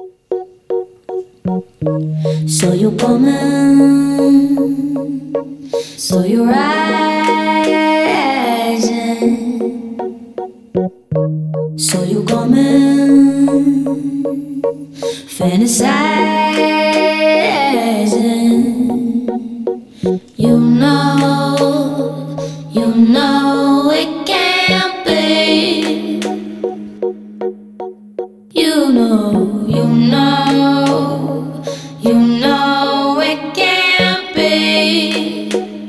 So you're coming, so you're rising, so you're coming, fantasizing. You know it can't be. You know it can't be.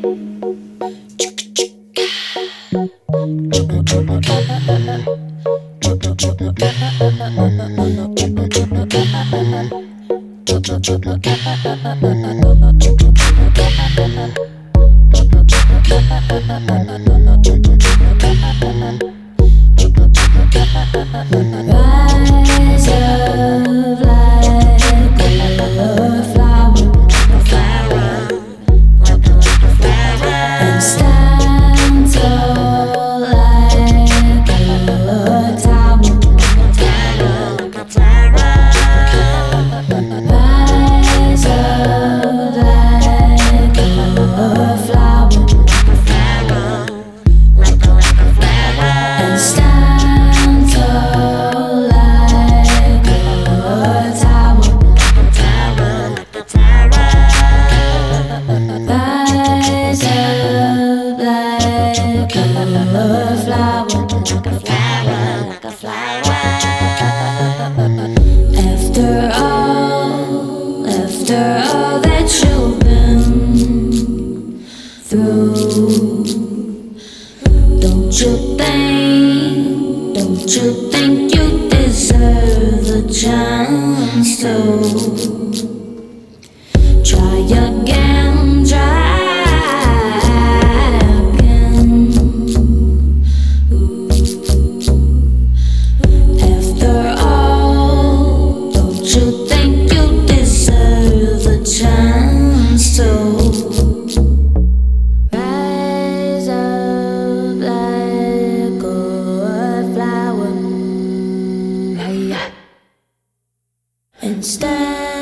Rise up like a flower, and stand tall like a tower. Rise up like a flower, and stand tall like a tower. Rise up like a flower. After all that you've been through, don't you think you deserve a chance to try again, After all, don't you think you deserve a chance to rise up like a flower, and stand